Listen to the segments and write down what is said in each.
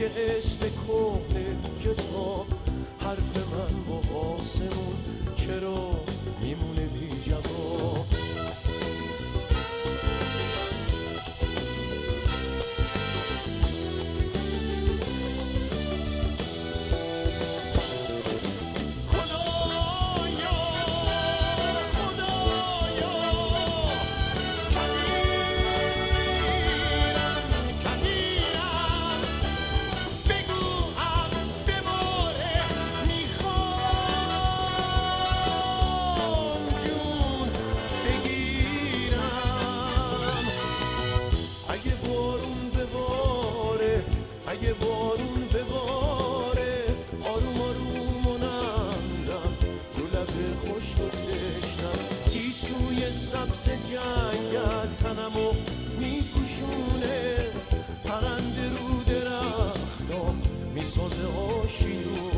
یه اسم کهنه کتاب، حرف من با آسمون چرا میمونه بی جواب؟ اگه بارون بباره آروم آروم و نمدم رو لب خشک و تشنم، گیسوی سبز جنگل تنمو میپوشونه، پرنده رو درختام میسازه آشیونه.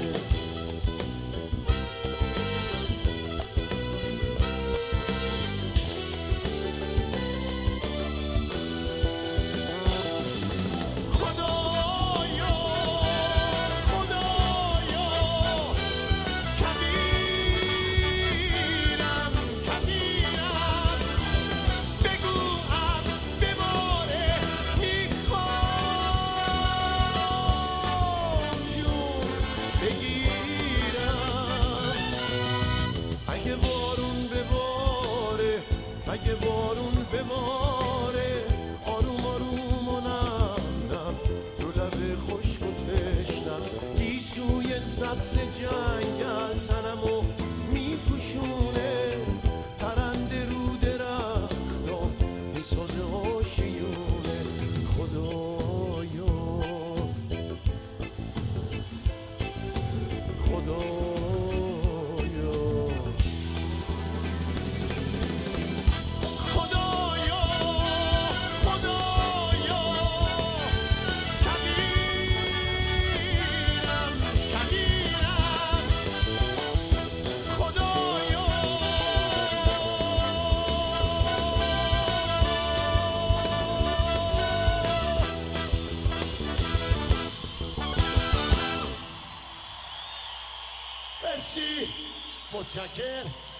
اگه بارون بباره آروم آروم و نمدم رو لب خشک و تشنم، گیسوی سبز جنگل تنمو میپوشونه، پرنده رو درختام میسازه آشیونه. خدایا خدایا مرسی، متشکرم.